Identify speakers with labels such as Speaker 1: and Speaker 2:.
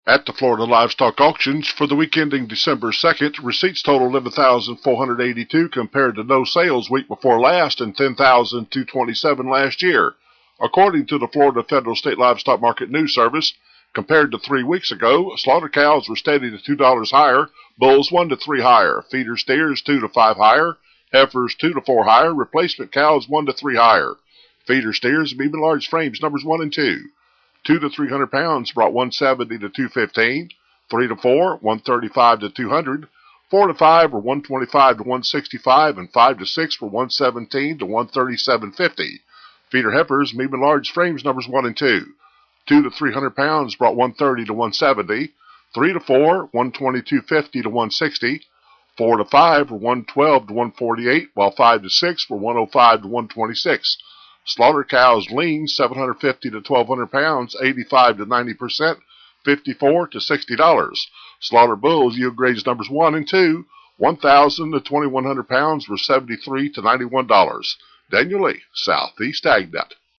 Speaker 1: At the Florida Livestock Auctions for the week ending December 2nd, receipts totaled 11,482 compared to no sales week before last and 10,227 last year. According to the Florida Federal State Livestock Market News Service, compared to 3 weeks ago, slaughter cows were steady to $2 higher, bulls 1 to 3 higher, feeder steers 2 to 5 higher, heifers 2 to 4 higher, replacement cows 1 to 3 higher. Feeder steers, medium large frames numbers 1 and 2. 2 to 300 pounds brought 170 to 215, 3 to 4, 135 to 200, 4 to 5 were 125 to 165, and 5 to 6 were 117 to 137.50. Feeder heifers, medium and large frames numbers 1 and 2. 2 to 300 pounds brought 130 to 170, 3 to 4, 122.50 to 160, 4 to 5 were 112 to 148, while 5 to 6 were 105 to 126. Slaughter cows lean 750 to 1,200 pounds, 85 to 90%, $54 to $60. Slaughter bulls yield grades numbers 1 and 2, 1,000 to 2,100 pounds were $73 to $91. Daniel Lee, Southeast Ag Net.